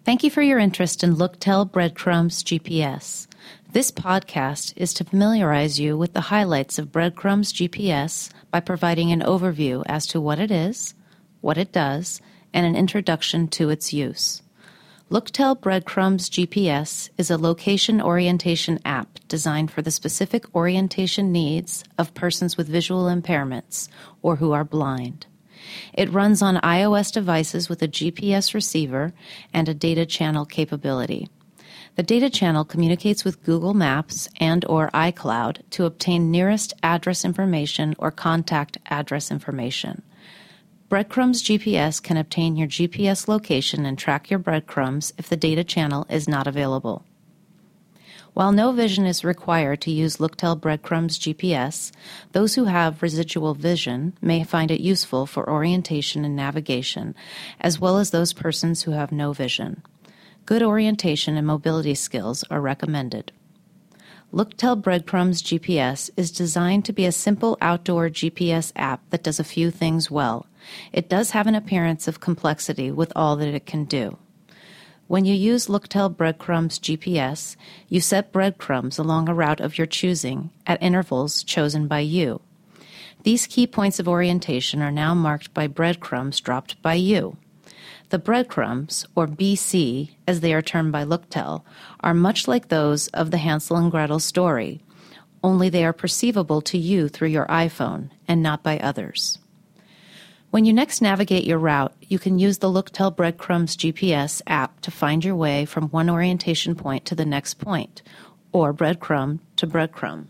Thank you for your interest in Looktel Breadcrumbs GPS. This podcast is to familiarize you with the highlights of Breadcrumbs GPS by providing an overview as to what it is, what it does, and an introduction to its use. Looktel Breadcrumbs GPS is a location orientation app designed for the specific orientation needs of persons with visual impairments or who are blind. It runs on iOS devices with a GPS receiver and a data channel capability. The data channel communicates with Google Maps and/or iCloud to obtain nearest address information or contact address information. Breadcrumbs GPS can obtain your GPS location and track your breadcrumbs if the data channel is not available. While no vision is required to use Looktel Breadcrumbs GPS, those who have residual vision may find it useful for orientation and navigation, as well as those persons who have no vision. Good orientation and mobility skills are recommended. Looktel Breadcrumbs GPS is designed to be a simple outdoor GPS app that does a few things well. It does have an appearance of complexity with all that it can do. When you use Looktel Breadcrumbs GPS, you set breadcrumbs along a route of your choosing at intervals chosen by you. These key points of orientation are now marked by breadcrumbs dropped by you. The breadcrumbs, or BC, as they are termed by Looktel, are much like those of the Hansel and Gretel story, only they are perceivable to you through your iPhone and not by others. When you next navigate your route, you can use the Looktel Breadcrumbs GPS app to find your way from one orientation point to the next point, or breadcrumb to breadcrumb,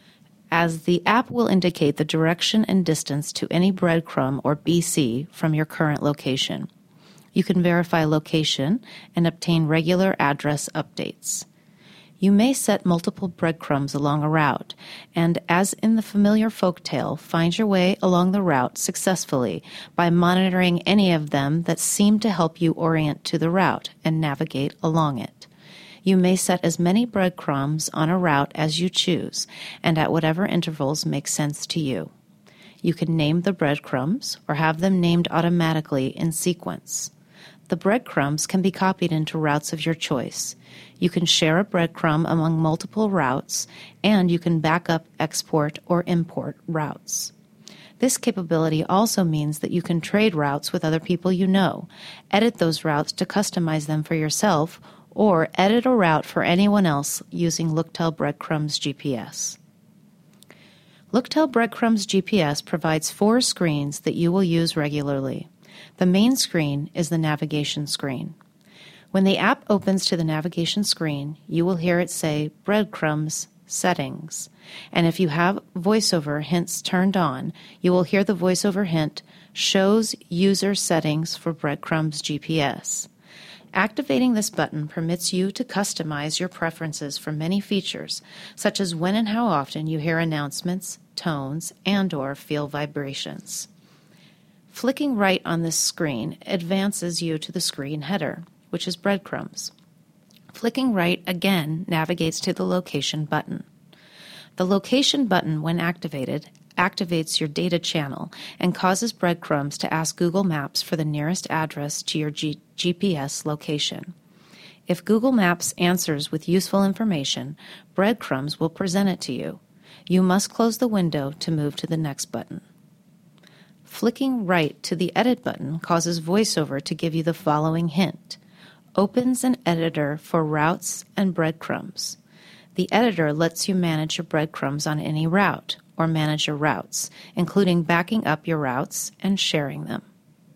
as the app will indicate the direction and distance to any breadcrumb or BC from your current location. You can verify location and obtain regular address updates. You may set multiple breadcrumbs along a route, and as in the familiar folktale, find your way along the route successfully by monitoring any of them that seem to help you orient to the route and navigate along it. You may set as many breadcrumbs on a route as you choose, and at whatever intervals make sense to you. You can name the breadcrumbs or have them named automatically in sequence. The breadcrumbs can be copied into routes of your choice. You can share a breadcrumb among multiple routes, and you can back up, export, or import routes. This capability also means that you can trade routes with other people you know, edit those routes to customize them for yourself, or edit a route for anyone else using Looktel Breadcrumbs GPS. Looktel Breadcrumbs GPS provides 4 screens that you will use regularly. The main screen is the navigation screen. When the app opens to the navigation screen, you will hear it say Breadcrumbs Settings, and if you have VoiceOver hints turned on, you will hear the VoiceOver hint Shows User Settings for Breadcrumbs GPS. Activating this button permits you to customize your preferences for many features, such as when and how often you hear announcements, tones, and/or feel vibrations. Flicking right on this screen advances you to the screen header, which is breadcrumbs. Flicking right again navigates to the location button. The location button, when activated, activates your data channel and causes breadcrumbs to ask Google Maps for the nearest address to your GPS location. If Google Maps answers with useful information, breadcrumbs will present it to you. You must close the window to move to the next button. Flicking right to the Edit button causes VoiceOver to give you the following hint. Opens an editor for routes and breadcrumbs. The editor lets you manage your breadcrumbs on any route, or manage your routes, including backing up your routes and sharing them.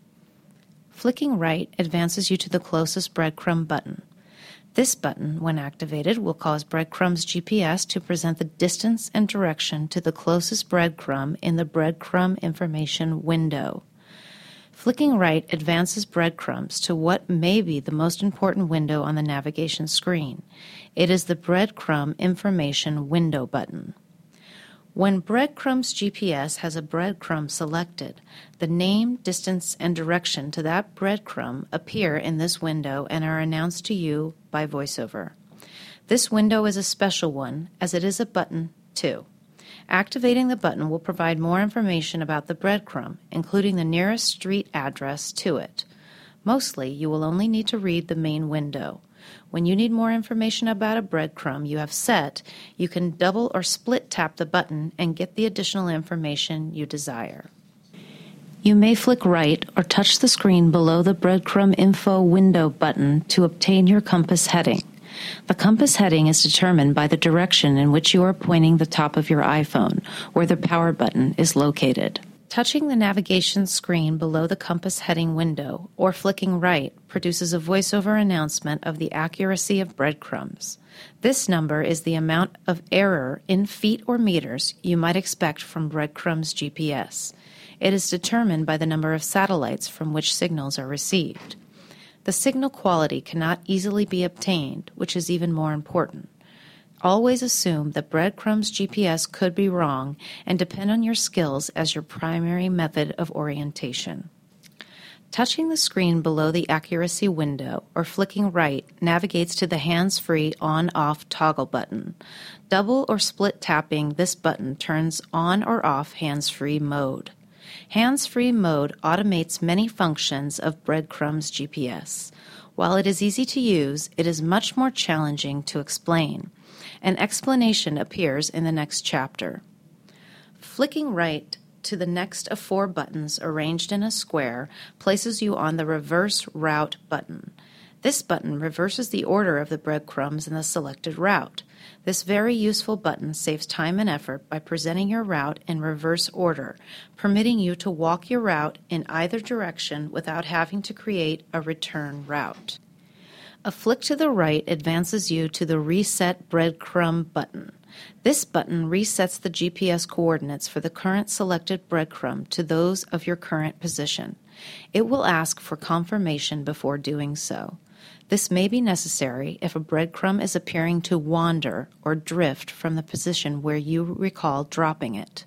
Flicking right advances you to the closest breadcrumb button. This button, when activated, will cause Breadcrumbs GPS to present the distance and direction to the closest breadcrumb in the breadcrumb information window. Flicking right advances breadcrumbs to what may be the most important window on the navigation screen. It is the Breadcrumb Information Window button. When Breadcrumbs GPS has a breadcrumb selected, the name, distance, and direction to that breadcrumb appear in this window and are announced to you by VoiceOver. This window is a special one, as it is a button, too. Activating the button will provide more information about the breadcrumb, including the nearest street address to it. Mostly, you will only need to read the main window. When you need more information about a breadcrumb you have set, you can double or split tap the button and get the additional information you desire. You may flick right or touch the screen below the breadcrumb info window button to obtain your compass heading. The compass heading is determined by the direction in which you are pointing the top of your iPhone, where the power button is located. Touching the navigation screen below the compass heading window or flicking right produces a voiceover announcement of the accuracy of breadcrumbs. This number is the amount of error in feet or meters you might expect from breadcrumbs GPS. It is determined by the number of satellites from which signals are received. The signal quality cannot easily be obtained, which is even more important. Always assume that breadcrumbs GPS could be wrong and depend on your skills as your primary method of orientation. Touching the screen below the accuracy window or flicking right navigates to the hands-free on-off toggle button. Double or split tapping this button turns on or off hands-free mode. Hands-free mode automates many functions of breadcrumbs GPS. While it is easy to use, it is much more challenging to explain. An explanation appears in the next chapter. Flicking right to the next of 4 buttons arranged in a square places you on the reverse route button. This button reverses the order of the breadcrumbs in the selected route. This very useful button saves time and effort by presenting your route in reverse order, permitting you to walk your route in either direction without having to create a return route. A flick to the right advances you to the Reset Breadcrumb button. This button resets the GPS coordinates for the current selected breadcrumb to those of your current position. It will ask for confirmation before doing so. This may be necessary if a breadcrumb is appearing to wander or drift from the position where you recall dropping it.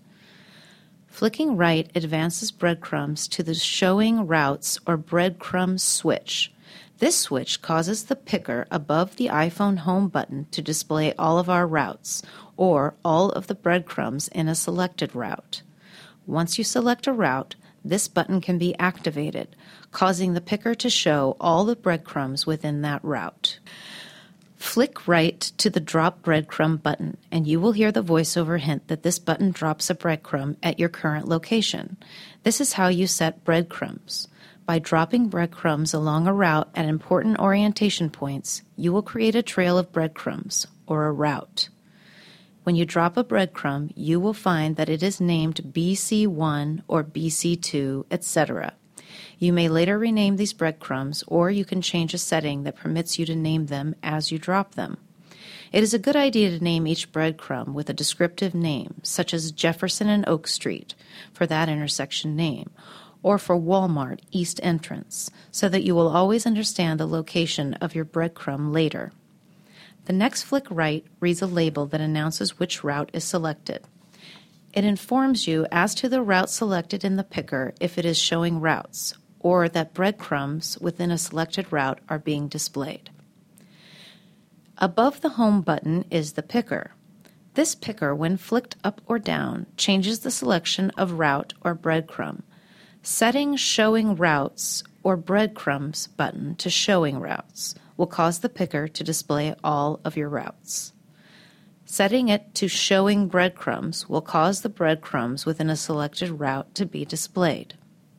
Flicking right advances breadcrumbs to the Showing Routes or Breadcrumb switch. This switch causes the picker above the iPhone home button to display all of our routes, or all of the breadcrumbs in a selected route. Once you select a route, this button can be activated, causing the picker to show all the breadcrumbs within that route. Flick right to the Drop Breadcrumb button, and you will hear the voiceover hint that this button drops a breadcrumb at your current location. This is how you set breadcrumbs. By dropping breadcrumbs along a route at important orientation points, you will create a trail of breadcrumbs, or a route. When you drop a breadcrumb, you will find that it is named BC1 or BC2, etc. You may later rename these breadcrumbs, or you can change a setting that permits you to name them as you drop them. It is a good idea to name each breadcrumb with a descriptive name, such as Jefferson and Oak Street, for that intersection name, or for Walmart East Entrance, so that you will always understand the location of your breadcrumb later. The next flick right reads a label that announces which route is selected. It informs you as to the route selected in the picker if it is showing routes, or that breadcrumbs within a selected route are being displayed. Above the Home button is the picker. This picker, when flicked up or down, changes the selection of route or breadcrumb. Setting Showing Routes or Breadcrumbs button to Showing Routes will cause the picker to display all of your routes. Setting it to Showing Breadcrumbs will cause the breadcrumbs within a selected route to be displayed.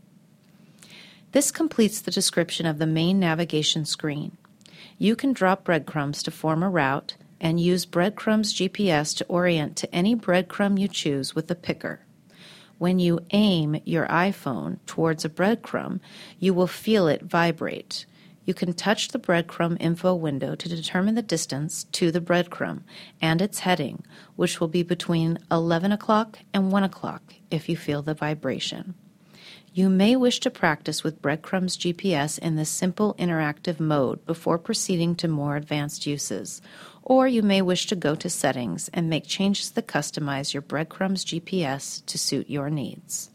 This completes the description of the main navigation screen. You can drop breadcrumbs to form a route and use Breadcrumbs GPS to orient to any breadcrumb you choose with the picker. When you aim your iPhone towards a breadcrumb, you will feel it vibrate. You can touch the breadcrumb info window to determine the distance to the breadcrumb and its heading, which will be between 11 o'clock and 1 o'clock if you feel the vibration. You may wish to practice with Breadcrumbs GPS in this simple interactive mode before proceeding to more advanced uses, or you may wish to go to Settings and make changes that customize your Breadcrumbs GPS to suit your needs.